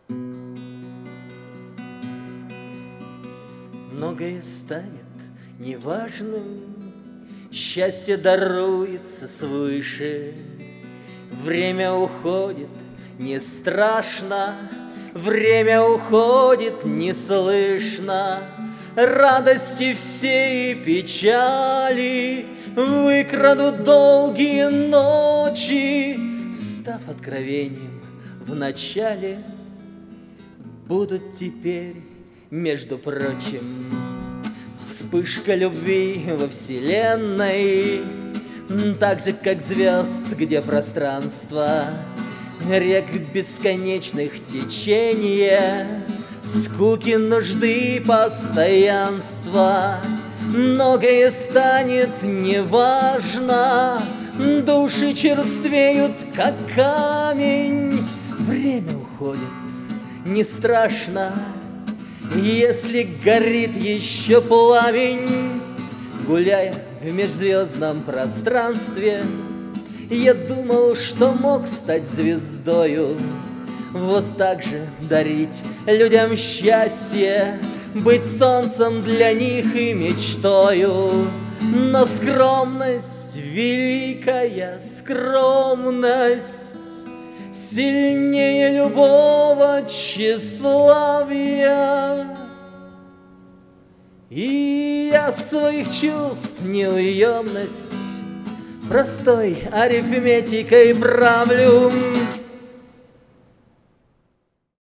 Многое станет неважным, счастье даруется свыше. Время уходит, не страшно, время уходит, не слышно. Радости все и печали выкрадут долгие ночи, став откровением в начале, будут теперь, между прочим, вспышка любви во вселенной, так же, как звезд, где пространство рек бесконечных течения, скуки, нужды, постоянства. Многое станет неважно, души черствеют, как камень. Время уходит, не страшно, если горит еще пламень. Гуляя в межзвездном пространстве, я думал, что мог стать звездою, вот так же дарить людям счастье, быть солнцем для них и мечтою. Но скромность, великая скромность, сильнее любого тщеславия. И я своих чувств неуемность простой арифметикой правлю.